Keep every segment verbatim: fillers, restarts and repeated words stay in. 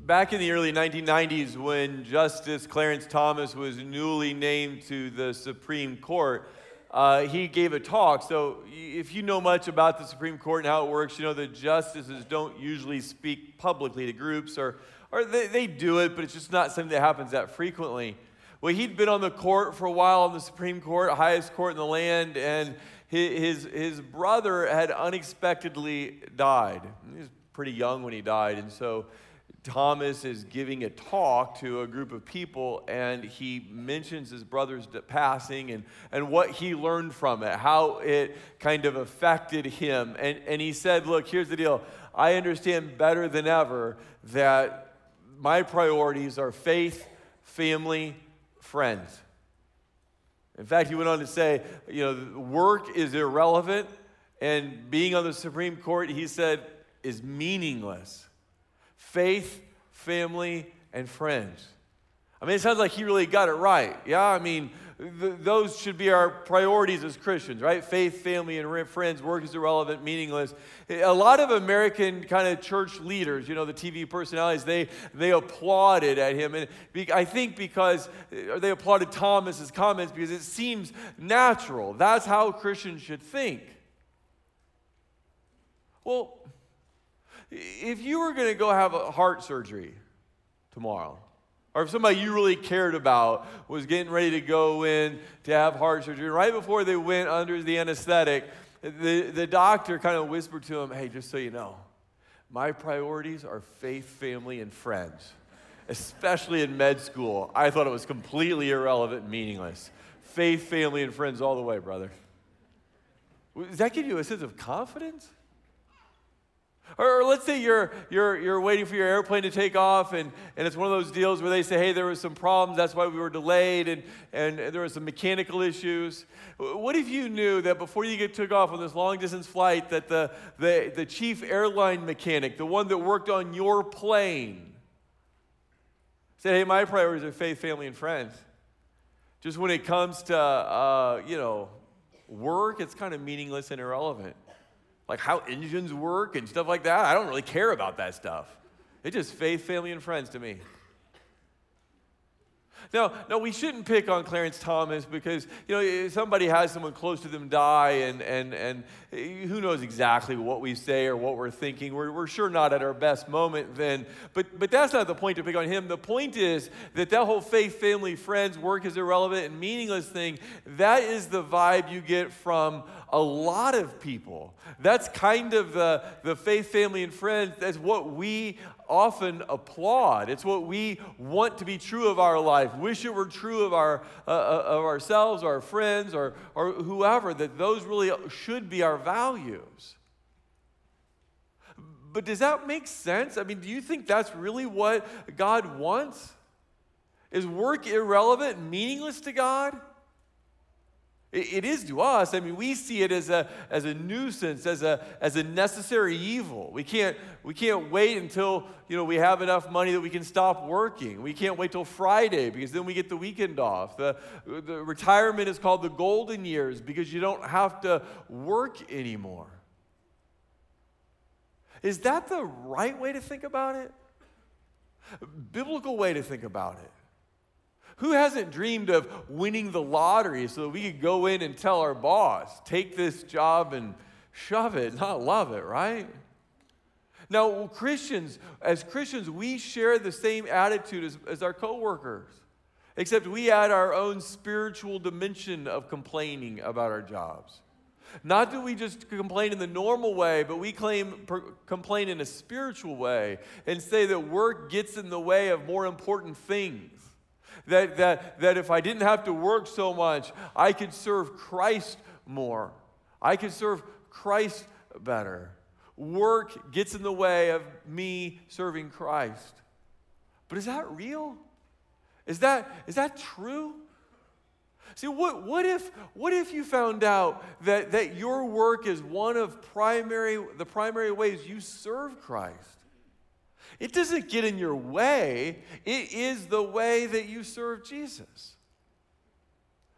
Back in the early nineteen nineties, when Justice Clarence Thomas was newly named to the Supreme Court, uh, he gave a talk. So if you know much about the Supreme Court and how it works, you know that justices don't usually speak publicly to groups, or, or they, they do it, but it's just not something that happens that frequently. Well, he'd been on the court for a while, on the Supreme Court, highest court in the land, and his, his brother had unexpectedly died. He was pretty young when he died, and so Thomas is giving a talk to a group of people, and he mentions his brother's passing and, and what he learned from it, how it kind of affected him. And, and he said, look, here's the deal. I understand better than ever that my priorities are faith, family, friends. In fact, he went on to say, you know, work is irrelevant, and being on the Supreme Court, he said, is meaningless. Faith, family, and friends. I mean, it sounds like he really got it right. Yeah, I mean, th- those should be our priorities as Christians, right? Faith, family, and re- friends. Work is irrelevant, meaningless. A lot of American kind of church leaders, you know, the T V personalities, they they applauded at him. And be, I think because, or they applauded Thomas's comments because it seems natural. That's how Christians should think. Well, if you were going to go have a heart surgery tomorrow, or if somebody you really cared about was getting ready to go in to have heart surgery, right before they went under the anesthetic, the, the doctor kind of whispered to him, hey, just so you know, my priorities are faith, family, and friends. Especially in med school, I thought it was completely irrelevant and meaningless. Faith, family, and friends all the way, brother. Does that give you a sense of confidence? Or, or let's say you're you're you're waiting for your airplane to take off, and, and it's one of those deals where they say, hey, there were some problems, that's why we were delayed, and, and there were some mechanical issues. What if you knew that before you get took off on this long-distance flight, that the, the, the chief airline mechanic, the one that worked on your plane, said, hey, my priorities are faith, family, and friends. Just when it comes to, uh, you know, work, it's kind of meaningless and irrelevant. Like how engines work and stuff like that. I don't really care about that stuff. It's just faith, family, and friends to me. Now, no, we shouldn't pick on Clarence Thomas because, you know, if somebody has someone close to them die, and and and who knows exactly what we say or what we're thinking. We're, we're sure not at our best moment then. But but that's not the point to pick on him. The point is that that whole faith, family, friends, work is irrelevant and meaningless thing, that is the vibe you get from a lot of people. That's kind of the, the faith, family, and friends. That's what we often applaud. It's what we want to be true of our life. Wish it were true of our uh, of ourselves, our friends, or or whoever. That those really should be our values. But does that make sense? I mean, do you think that's really what God wants? Is work irrelevant, meaningless to God? It is to us. I mean, we see it as a as a nuisance, as a as a necessary evil. We can't we can't wait until, you know, we have enough money that we can stop working. We can't wait till Friday because then we get the weekend off. The the retirement is called the golden years because you don't have to work anymore. Is that the right way to think about it? Biblical way to think about it. Who hasn't dreamed of winning the lottery so that we could go in and tell our boss, take this job and shove it, not love it, right? Now, Christians, as Christians, we share the same attitude as, as our coworkers, except we add our own spiritual dimension of complaining about our jobs. Not that we just complain in the normal way, but we claim, per, complain in a spiritual way and say that work gets in the way of more important things. That, that, that if I didn't have to work so much, I could serve Christ more. I could serve Christ better. Work gets in the way of me serving Christ. But is that real? Is that, is that true? See, what, what if what if you found out that, that your work is one of primary the primary ways you serve Christ? It doesn't get in your way. It is the way that you serve Jesus.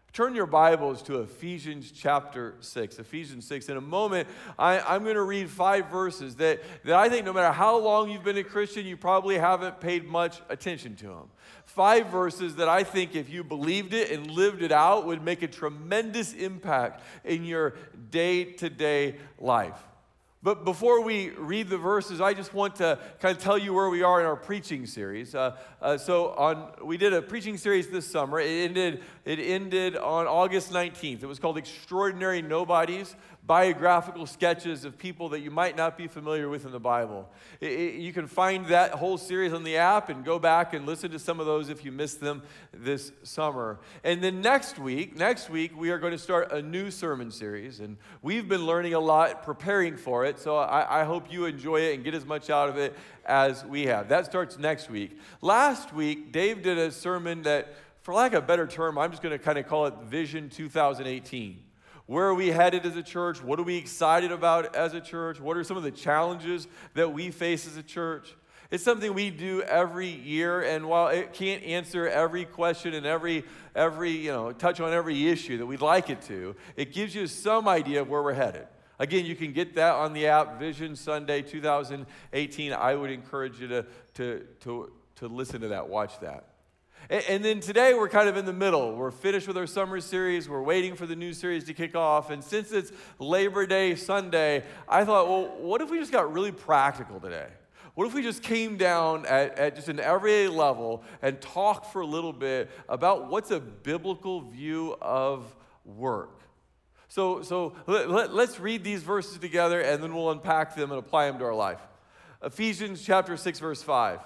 Turn your Bibles to Ephesians chapter six. Ephesians six. In a moment, I, I'm going to read five verses that, that I think no matter how long you've been a Christian, you probably haven't paid much attention to them. Five verses that I think if you believed it and lived it out would make a tremendous impact in your day-to-day life. But before we read the verses, I just want to kind of tell you where we are in our preaching series. Uh, uh, so on, we did a preaching series this summer. It ended, it ended on August nineteenth. It was called Extraordinary Nobodies, biographical sketches of people that you might not be familiar with in the Bible. It, it, you can find that whole series on the app and go back and listen to some of those if you missed them this summer. And then next week, next week, we are going to start a new sermon series. And we've been learning a lot, preparing for it. So I, I hope you enjoy it and get as much out of it as we have. That starts next week. Last week, Dave did a sermon that, for lack of a better term, I'm just going to kind of call it Vision two thousand eighteen. Where are we headed as a church? What are we excited about as a church? What are some of the challenges that we face as a church? It's something we do every year, and while it can't answer every question and every, every you know, touch on every issue that we'd like it to, it gives you some idea of where we're headed. Again, you can get that on the app, Vision Sunday two thousand eighteen. I would encourage you to, to, to, to listen to that, watch that. And then today we're kind of in the middle. We're finished with our summer series. We're waiting for the new series to kick off. And since it's Labor Day Sunday, I thought, well, what if we just got really practical today? What if we just came down at, at just an everyday level and talked for a little bit about what's a biblical view of work? So, so let, let, let's read these verses together, and then we'll unpack them and apply them to our life. Ephesians chapter six, verse five.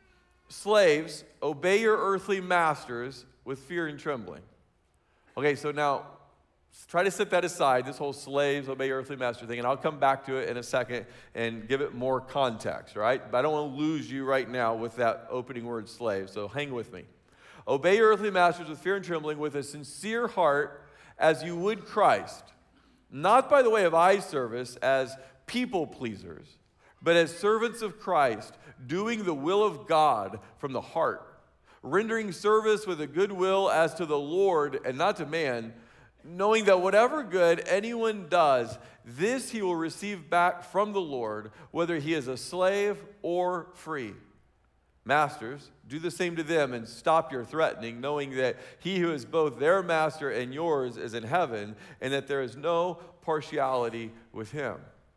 Slaves, obey your earthly masters with fear and trembling. Okay, so now try to set that aside, this whole slaves, obey your earthly master thing, and I'll come back to it in a second and give it more context, right? But I don't want to lose you right now with that opening word slave, so hang with me. Obey your earthly masters with fear and trembling, with a sincere heart as you would Christ, not by the way of eye service as people pleasers, but as servants of Christ, doing the will of God from the heart, rendering service with a good will as to the Lord and not to man, knowing that whatever good anyone does, this he will receive back from the Lord, whether he is a slave or free. Masters, do the same to them and stop your threatening, knowing that he who is both their master and yours is in heaven, and that there is no partiality with him.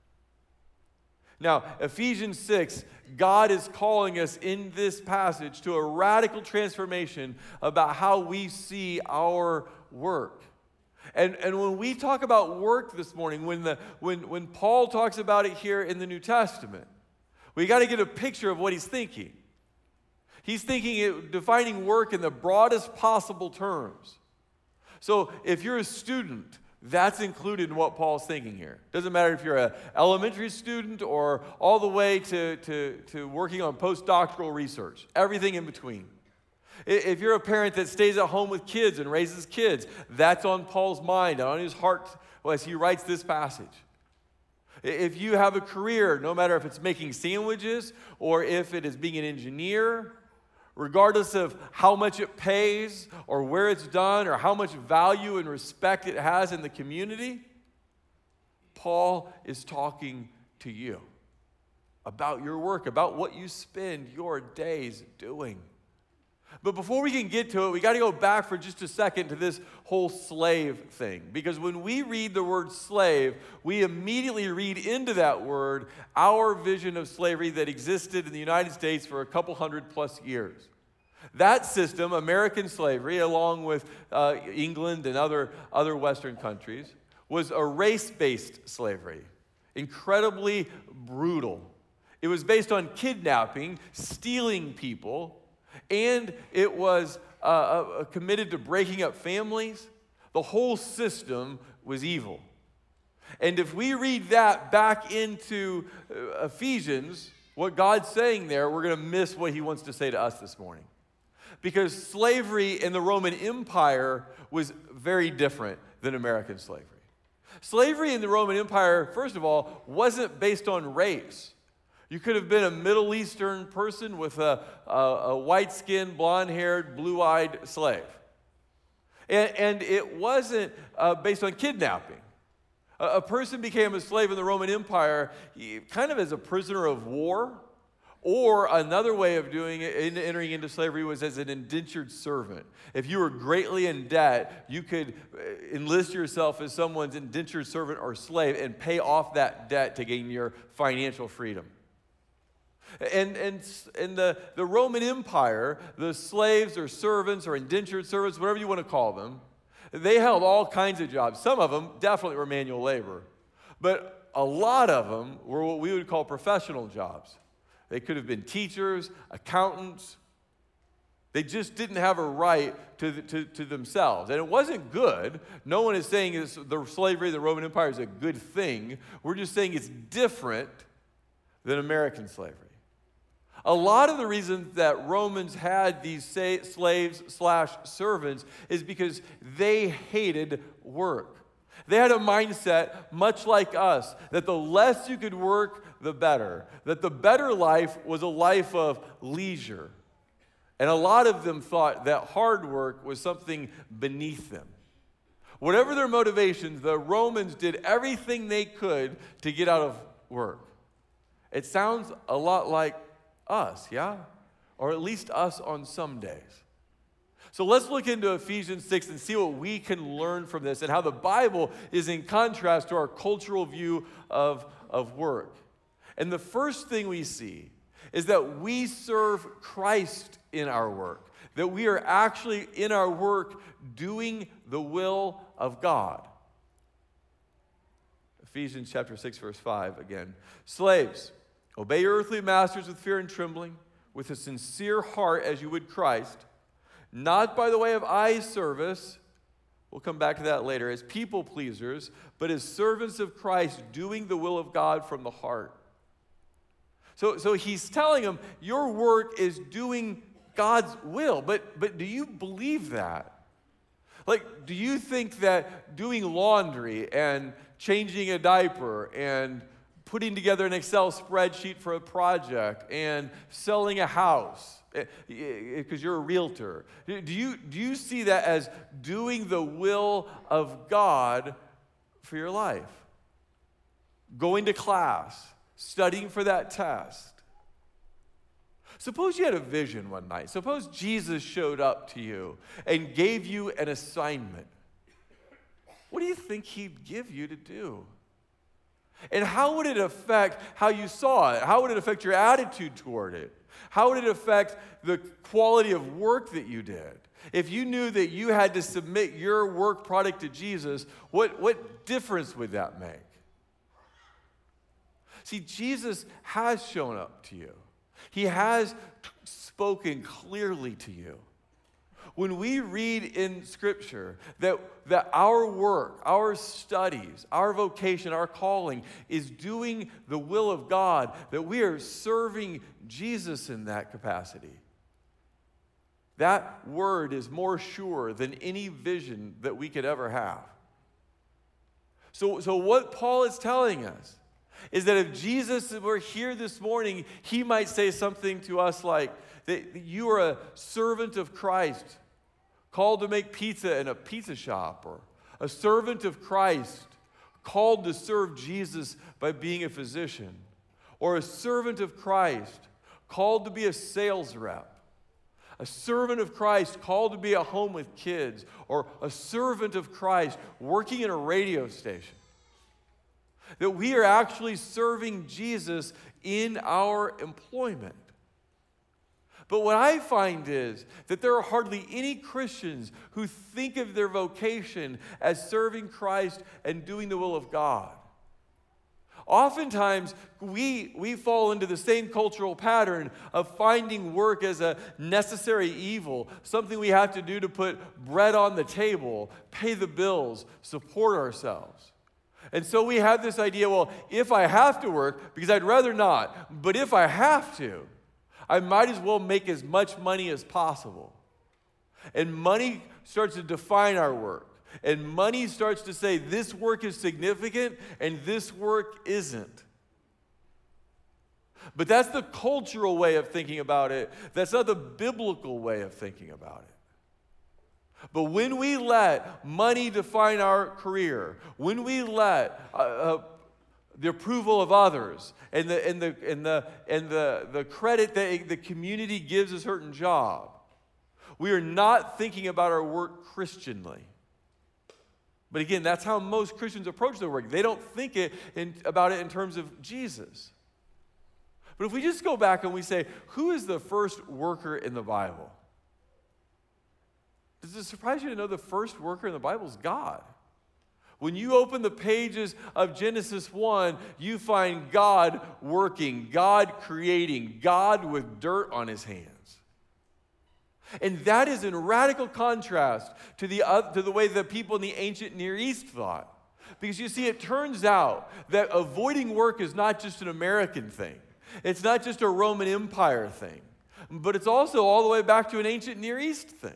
Now, Ephesians six, God is calling us in this passage to a radical transformation about how we see our work. And, and when we talk about work this morning, when, the, when, when Paul talks about it here in the New Testament, we got to get a picture of what he's thinking. He's thinking it, defining work in the broadest possible terms. So if you're a student, that's included in what Paul's thinking here. Doesn't matter if you're an elementary student or all the way to, to, to working on postdoctoral research, everything in between. If you're a parent that stays at home with kids and raises kids, that's on Paul's mind and on his heart as he writes this passage. If you have a career, no matter if it's making sandwiches or if it is being an engineer, regardless of how much it pays or where it's done or how much value and respect it has in the community, Paul is talking to you about your work, about what you spend your days doing. But before we can get to it, we got to go back for just a second to this whole slave thing. Because when we read the word slave, we immediately read into that word our vision of slavery that existed in the United States for a couple hundred plus years. That system, American slavery, along with uh, England and other, other Western countries, was a race-based slavery, incredibly brutal. It was based on kidnapping, stealing people, and it was uh, uh, committed to breaking up families. The whole system was evil. And if we read that back into uh, Ephesians, what God's saying there, we're going to miss what he wants to say to us this morning. Because slavery in the Roman Empire was very different than American slavery. Slavery in the Roman Empire, first of all, wasn't based on race. You could have been a Middle Eastern person with a, a, a white-skinned, blonde-haired, blue-eyed slave. And, and it wasn't uh, based on kidnapping. A, a person became a slave in the Roman Empire kind of as a prisoner of war, or another way of doing it, in, entering into slavery, was as an indentured servant. If you were greatly in debt, you could enlist yourself as someone's indentured servant or slave and pay off that debt to gain your financial freedom. And, and in the, the Roman Empire, the slaves or servants or indentured servants, whatever you want to call them, they held all kinds of jobs. Some of them definitely were manual labor. But a lot of them were what we would call professional jobs. They could have been teachers, accountants. They just didn't have a right to, the, to, to themselves. And it wasn't good. No one is saying it's, the slavery of the Roman Empire is a good thing. We're just saying it's different than American slavery. A lot of the reasons that Romans had these say, slaves slash servants is because they hated work. They had a mindset much like us, that the less you could work, the better. That the better life was a life of leisure. And a lot of them thought that hard work was something beneath them. Whatever their motivations, the Romans did everything they could to get out of work. It sounds a lot like us, yeah? Or at least us on some days. So let's look into Ephesians six and see what we can learn from this and how the Bible is in contrast to our cultural view of, of work. And the first thing we see is that we serve Christ in our work, that we are actually in our work doing the will of God. Ephesians chapter six, verse five again. Slaves, obey your earthly masters with fear and trembling, with a sincere heart as you would Christ, not by the way of eye service, we'll come back to that later, as people pleasers, but as servants of Christ, doing the will of God from the heart. So, so he's telling them, your work is doing God's will. But, but do you believe that? Like, do you think that doing laundry and changing a diaper and putting together an Excel spreadsheet for a project and selling a house, because you're a realtor, do you, do you see that as doing the will of God for your life? Going to class, studying for that test. Suppose you had a vision one night. Suppose Jesus showed up to you and gave you an assignment. What do you think he'd give you to do? And how would it affect how you saw it? How would it affect your attitude toward it? How would it affect the quality of work that you did? If you knew that you had to submit your work product to Jesus, what, what difference would that make? See, Jesus has shown up to you. He has spoken clearly to you. When we read in Scripture that, that our work, our studies, our vocation, our calling is doing the will of God, that we are serving Jesus in that capacity, that word is more sure than any vision that we could ever have. So, so what Paul is telling us is that if Jesus were here this morning, he might say something to us like, that you are a servant of Christ, called to make pizza in a pizza shop, or a servant of Christ, called to serve Jesus by being a physician, or a servant of Christ, called to be a sales rep, a servant of Christ, called to be at home with kids, or a servant of Christ working in a radio station. That we are actually serving Jesus in our employment. But what I find is that there are hardly any Christians who think of their vocation as serving Christ and doing the will of God. Oftentimes, we, we fall into the same cultural pattern of finding work as a necessary evil, something we have to do to put bread on the table, pay the bills, support ourselves. And so we have this idea, well, if I have to work, because I'd rather not, but if I have to, I might as well make as much money as possible. And money starts to define our work. And money starts to say this work is significant and this work isn't. But that's the cultural way of thinking about it. That's not the biblical way of thinking about it. But when we let money define our career, when we let uh, uh, the approval of others and the and the and the and the, the credit that the community gives a certain job, we are not thinking about our work Christianly. But again, that's how most Christians approach their work. They don't think it in, about it in terms of Jesus. But if we just go back and we say, who is the first worker in the Bible? Does it surprise you to know the first worker in the Bible is God? When you open the pages of Genesis one, you find God working, God creating, God with dirt on his hands. And that is in radical contrast to the, uh, to the way the people in the ancient Near East thought. Because you see, it turns out that avoiding work is not just an American thing. It's not just a Roman Empire thing. But it's also all the way back to an ancient Near East thing.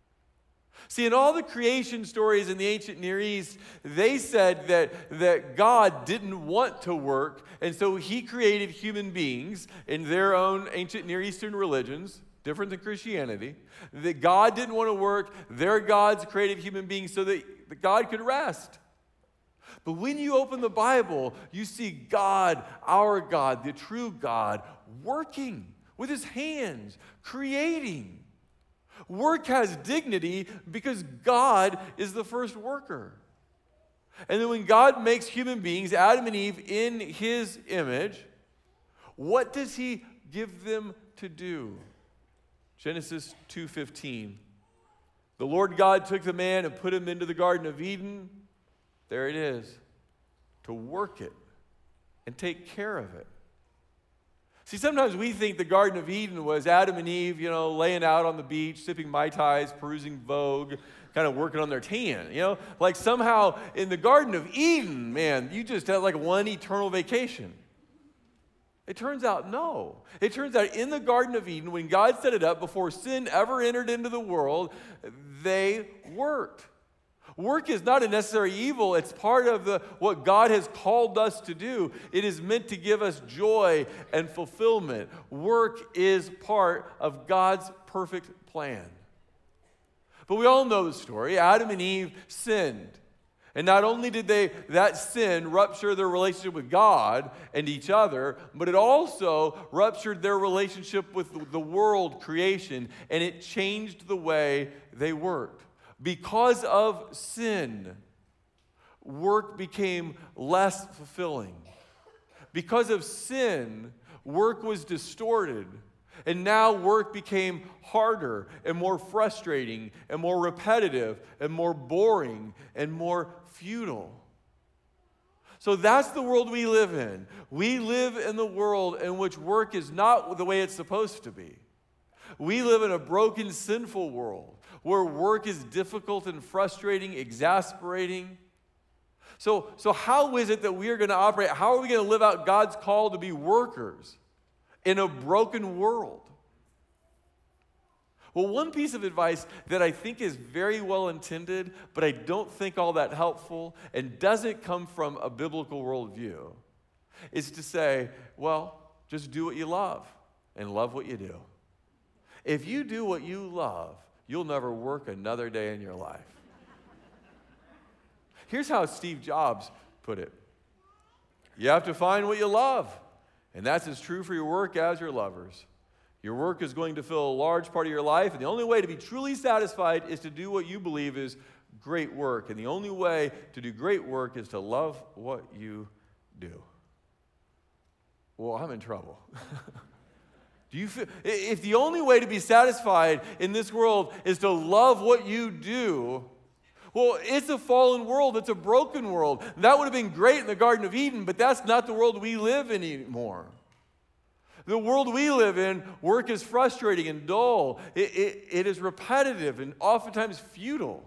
See, in all the creation stories in the ancient Near East, they said that, that God didn't want to work, and so he created human beings in their own ancient Near Eastern religions, different than Christianity, that God didn't want to work, their gods created human beings so that, that God could rest. But when you open the Bible, you see God, our God, the true God, working with his hands, creating. Work has dignity because God is the first worker. And then when God makes human beings, Adam and Eve, in his image, what does he give them to do? Genesis two fifteen. The Lord God took the man and put him into the Garden of Eden. There it is. To work it and take care of it. See, sometimes we think the Garden of Eden was Adam and Eve, you know, laying out on the beach, sipping Mai Tais, perusing Vogue, kind of working on their tan, you know? Like somehow in the Garden of Eden, man, you just had like one eternal vacation. It turns out, no. It turns out in the Garden of Eden, when God set it up, before sin ever entered into the world, they worked. Work is not a necessary evil. It's part of the, what God has called us to do. It is meant to give us joy and fulfillment. Work is part of God's perfect plan. But we all know the story. Adam and Eve sinned. And not only did they that sin rupture their relationship with God and each other, but it also ruptured their relationship with the world, creation, and it changed the way they worked. Because of sin, work became less fulfilling. Because of sin, work was distorted. And now work became harder and more frustrating and more repetitive and more boring and more futile. So that's the world we live in. We live in the world in which work is not the way it's supposed to be. We live in a broken, sinful world where work is difficult and frustrating, exasperating. So, so how is it that we are going to operate? How are we going to live out God's call to be workers in a broken world? Well, one piece of advice that I think is very well intended, but I don't think all that helpful and doesn't come from a biblical worldview, is to say, well, just do what you love and love what you do. If you do what you love, you'll never work another day in your life. Here's how Steve Jobs put it. You have to find what you love, and that's as true for your work as your lovers. Your work is going to fill a large part of your life, and the only way to be truly satisfied is to do what you believe is great work. And the only way to do great work is to love what you do. Well, I'm in trouble. Do you feel, if the only way to be satisfied in this world is to love what you do, well, it's a fallen world. It's a broken world. That would have been great in the Garden of Eden, but that's not the world we live in anymore. The world we live in, work is frustrating and dull. It, it, it is repetitive and oftentimes futile.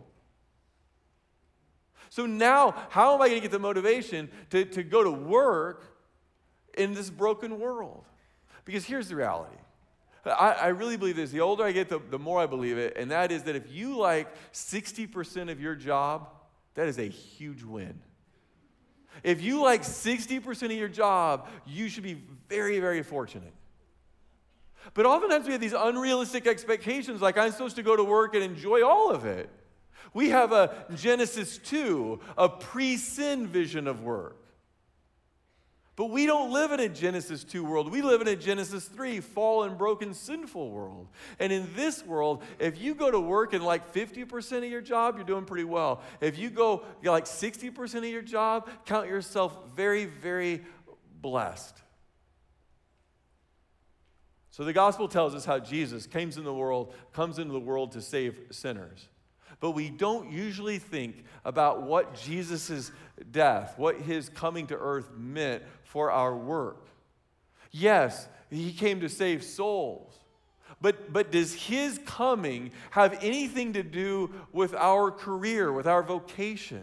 So now, how am I going to get the motivation to, to go to work in this broken world? Because here's the reality. I, I really believe this. The older I get, the, the more I believe it. And that is that if you like sixty percent of your job, that is a huge win. If you like sixty percent of your job, you should be very, very fortunate. But oftentimes we have these unrealistic expectations, like I'm supposed to go to work and enjoy all of it. We have a Genesis two, a pre-sin vision of work. But we don't live in a Genesis two world. We live in a Genesis three, fallen, broken, sinful world. And in this world, if you go to work and like fifty percent of your job, you're doing pretty well. If you go you're like sixty percent of your job, count yourself very, very blessed. So the gospel tells us how Jesus came into the world, comes into the world to save sinners. But we don't usually think about what Jesus' death, what his coming to earth meant for our work. Yes, he came to save souls. But, but does his coming have anything to do with our career, with our vocation?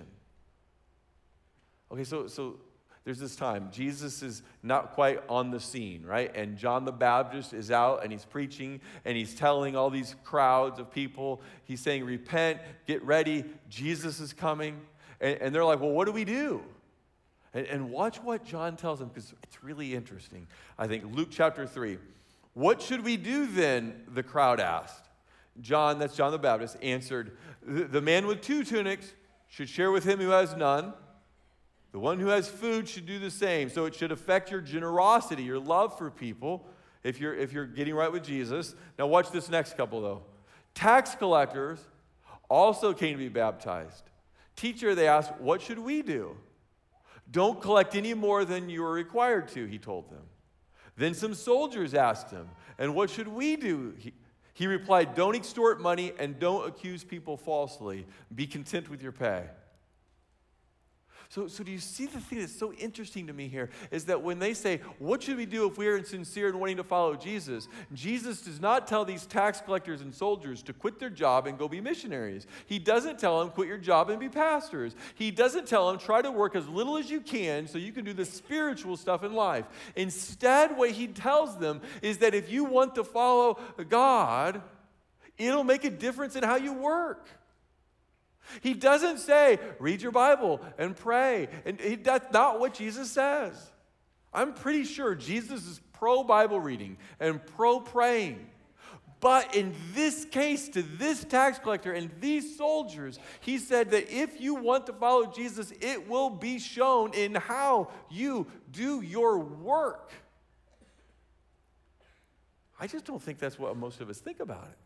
Okay, so, so there's this time. Jesus is not quite on the scene, right? And John the Baptist is out and he's preaching and he's telling all these crowds of people, he's saying, repent, get ready, Jesus is coming. And, and they're like, well, what do we do? And, and watch what John tells them, because it's really interesting. I think Luke chapter three. What should we do then? The crowd asked. John, that's John the Baptist, answered, the, the man with two tunics should share with him who has none. The one who has food should do the same. So it should affect your generosity, your love for people, if you're, if you're getting right with Jesus. Now watch this next couple, though. Tax collectors also came to be baptized. Teacher, they asked, what should we do? Don't collect any more than you are required to, he told them. Then some soldiers asked him, and what should we do? He, he replied, don't extort money and don't accuse people falsely. Be content with your pay. So, so do you see the thing that's so interesting to me here is that when they say, what should we do if we are sincere and wanting to follow Jesus? Jesus does not tell these tax collectors and soldiers to quit their job and go be missionaries. He doesn't tell them, quit your job and be pastors. He doesn't tell them, try to work as little as you can so you can do the spiritual stuff in life. Instead, what he tells them is that if you want to follow God, it'll make a difference in how you work. He doesn't say, read your Bible and pray. And he, that's not what Jesus says. I'm pretty sure Jesus is pro-Bible reading and pro-praying. But in this case, to this tax collector and these soldiers, he said that if you want to follow Jesus, it will be shown in how you do your work. I just don't think that's what most of us think about it.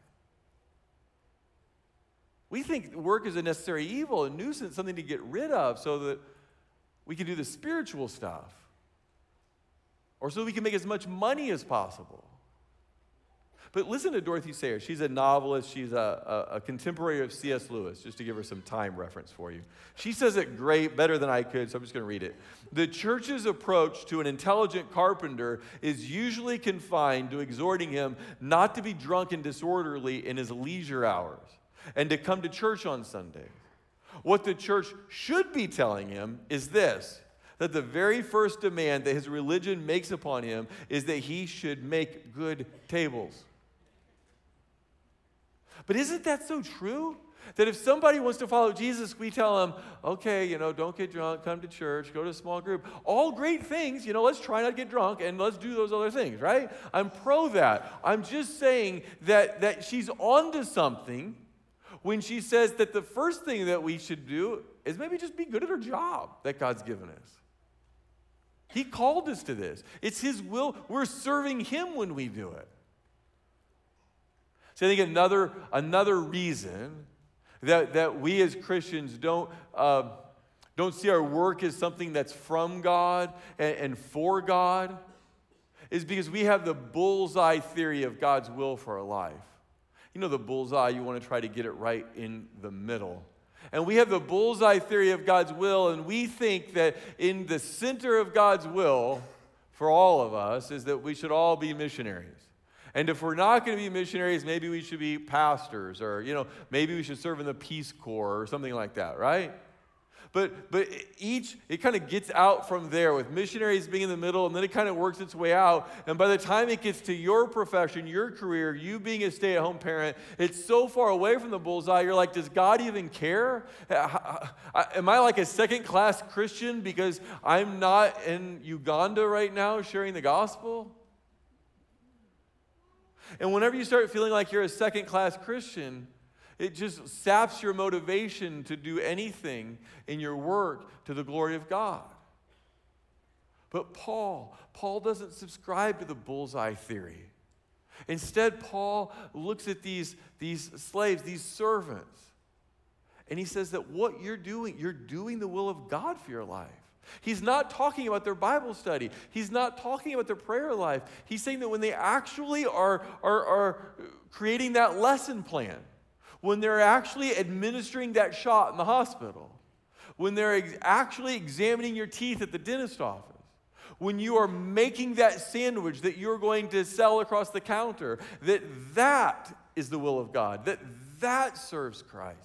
We think work is a necessary evil, a nuisance, something to get rid of so that we can do the spiritual stuff. Or so we can make as much money as possible. But listen to Dorothy Sayers. She's a novelist. She's a, a, a contemporary of C S Lewis, just to give her some time reference for you. She says it great, better than I could, so I'm just going to read it. The church's approach to an intelligent carpenter is usually confined to exhorting him not to be drunk and disorderly in his leisure hours, and to come to church on Sunday. What the church should be telling him is this, that the very first demand that his religion makes upon him is that he should make good tables. But isn't that so true? That if somebody wants to follow Jesus, we tell them, okay, you know, don't get drunk, come to church, go to a small group. All great things, you know, let's try not to get drunk and let's do those other things, right? I'm pro that. I'm just saying that, that she's onto something when she says that the first thing that we should do is maybe just be good at our job that God's given us. He called us to this. It's his will. We're serving him when we do it. So I think another, another reason that, that we as Christians don't, uh, don't see our work as something that's from God and, and for God is because we have the bullseye theory of God's will for our life. You know the bullseye, you want to try to get it right in the middle. And we have the bullseye theory of God's will, and we think that in the center of God's will for all of us is that we should all be missionaries. And if we're not going to be missionaries, maybe we should be pastors, or, you know, maybe we should serve in the Peace Corps or something like that, right? But but each, it kind of gets out from there with missionaries being in the middle, and then it kind of works its way out. And by the time it gets to your profession, your career, you being a stay-at-home parent, it's so far away from the bullseye, you're like, does God even care? Am I like a second-class Christian because I'm not in Uganda right now sharing the gospel? And whenever you start feeling like you're a second-class Christian, It just saps your motivation to do anything in your work to the glory of God. But Paul, Paul doesn't subscribe to the bullseye theory. Instead, Paul looks at these, these slaves, these servants, and he says that what you're doing, you're doing the will of God for your life. He's not talking about their Bible study. He's not talking about their prayer life. He's saying that when they actually are, are, are creating that lesson plan, when they're actually administering that shot in the hospital, when they're ex- actually examining your teeth at the dentist office, when you are making that sandwich that you're going to sell across the counter, that that is the will of God, that that serves Christ.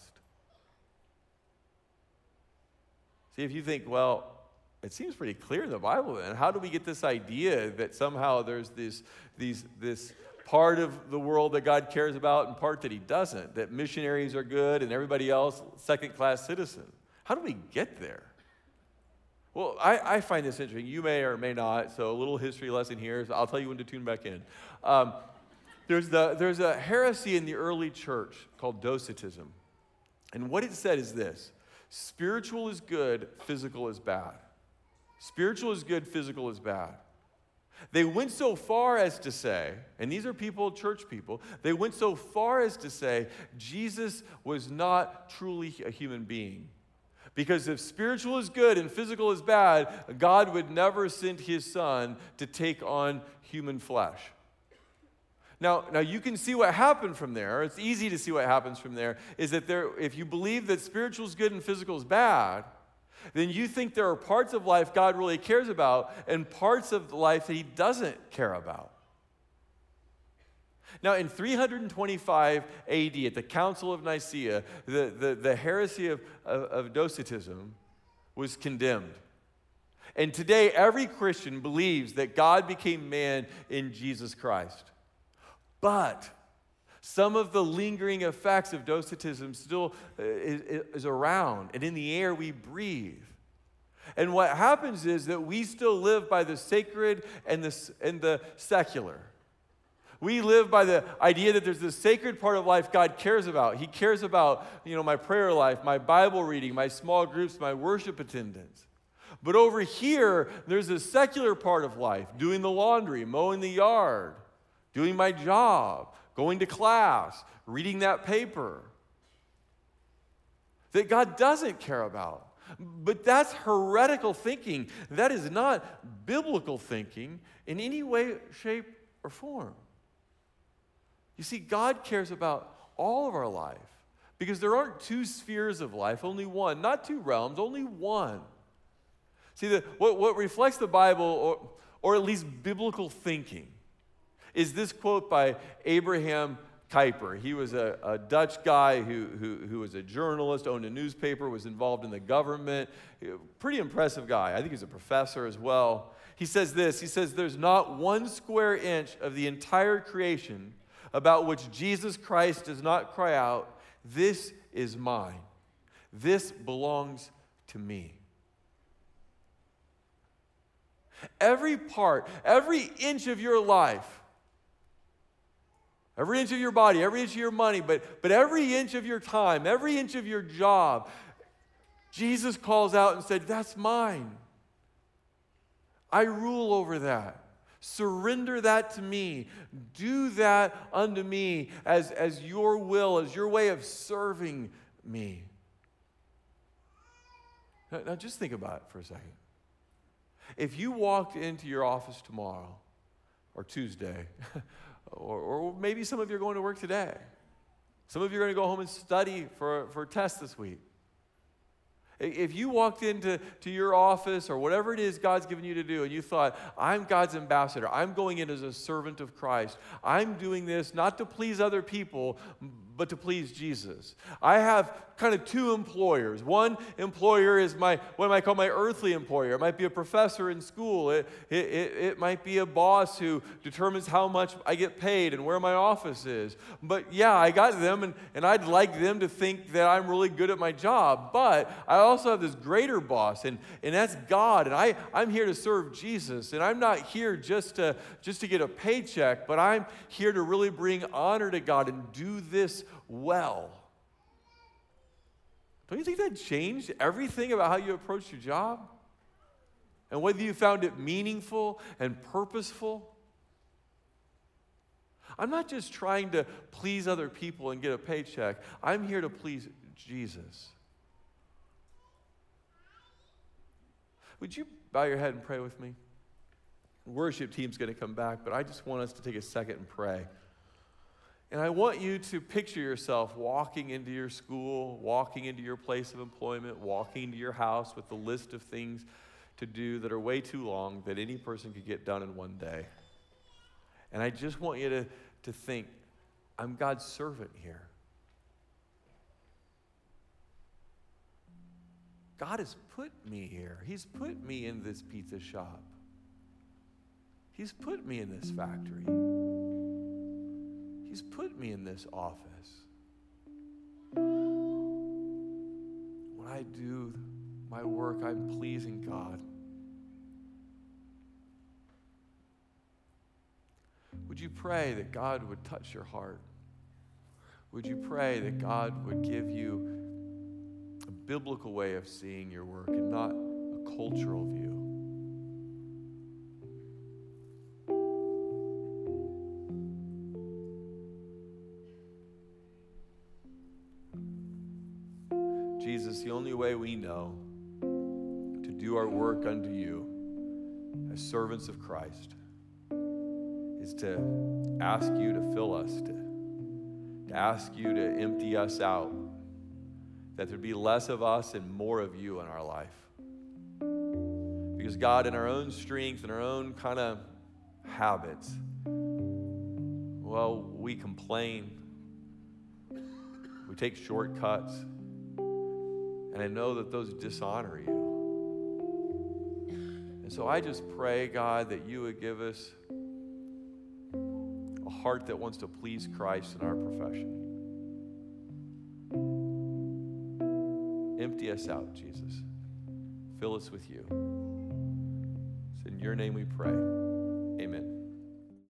See, if you think, well, it seems pretty clear in the Bible then. How do we get this idea that somehow there's this, these, this part of the world that God cares about and part that he doesn't, that missionaries are good and everybody else second-class citizen? How do we get there? Well, I, I find this interesting. You may or may not, so a little history lesson here. So I'll tell you when to tune back in. Um, there's, the, there's a heresy in the early church called Docetism. And what it said is this: spiritual is good, physical is bad. Spiritual is good, physical is bad. They went so far as to say, and these are people, church people, they went so far as to say Jesus was not truly a human being. Because if spiritual is good and physical is bad, God would never send his son to take on human flesh. Now, now you can see what happened from there. It's easy to see what happens from there, is that there, if you believe that spiritual is good and physical is bad, then you think there are parts of life God really cares about and parts of life that he doesn't care about. Now, in three twenty-five A D, at the Council of Nicaea, the, the, the heresy of, of, of Docetism was condemned. And today, every Christian believes that God became man in Jesus Christ. But some of the lingering effects of Docetism still is, is around, and in the air we breathe. And what happens is that we still live by the sacred and the, and the secular. We live by the idea that there's this sacred part of life God cares about. He cares about, you know, my prayer life, my Bible reading, my small groups, my worship attendance. But over here, there's a secular part of life, doing the laundry, mowing the yard, doing my job, going to class, reading that paper, that God doesn't care about. But that's heretical thinking. That is not biblical thinking in any way, shape, or form. You see, God cares about all of our life because there aren't two spheres of life, only one. Not two realms, only one. See, the, what, what reflects the Bible, or, or at least biblical thinking, is this quote by Abraham Kuyper. He was a, a Dutch guy who, who, who was a journalist, owned a newspaper, was involved in the government. Pretty impressive guy. I think he's a professor as well. He says this, he says, "There's not one square inch of the entire creation about which Jesus Christ does not cry out, 'This is mine. This belongs to me.'" Every part, every inch of your life, every inch of your body, every inch of your money, but, but every inch of your time, every inch of your job, Jesus calls out and said, "That's mine. I rule over that. Surrender that to me. Do that unto me as, as your will, as your way of serving me." Now, now just think about it for a second. If you walked into your office tomorrow or Tuesday, or, or maybe some of you are going to work today, some of you are going to go home and study for, for a test this week. If you walked into to your office or whatever it is God's given you to do and you thought, "I'm God's ambassador. I'm going in as a servant of Christ. I'm doing this not to please other people, but to please Jesus. I have kind of two employers. One employer is my, what I might call my earthly employer. It might be a professor in school. It, it, it, it might be a boss who determines how much I get paid and where my office is. But yeah, I got them, and, and I'd like them to think that I'm really good at my job. But I also have this greater boss, and, and that's God. And I, I'm here to serve Jesus. And I'm not here just to, just to get a paycheck, but I'm here to really bring honor to God and do this well. Don't you think that changed everything about how you approached your job? And whether you found it meaningful and purposeful? I'm not just trying to please other people and get a paycheck. I'm here to please Jesus. Would you bow your head and pray with me? The worship team's going to come back, but I just want us to take a second and pray. And I want you to picture yourself walking into your school, walking into your place of employment, walking into your house with a list of things to do that are way too long that any person could get done in one day. And I just want you to, to think, I'm God's servant here. God has put me here. He's put me in this pizza shop. He's put me in this factory. He's put me in this office. When I do my work, I'm pleasing God. Would you pray that God would touch your heart? Would you pray that God would give you a biblical way of seeing your work and not a cultural view? Jesus, the only way we know to do our work unto you as servants of Christ is to ask you to fill us, to, to ask you to empty us out, that there'd be less of us and more of you in our life. Because God, in our own strength and our own kind of habits, well, we complain, we take shortcuts, and I know that those dishonor you. And so I just pray, God, that you would give us a heart that wants to please Christ in our profession. Empty us out, Jesus. Fill us with you. It's in your name we pray. Amen.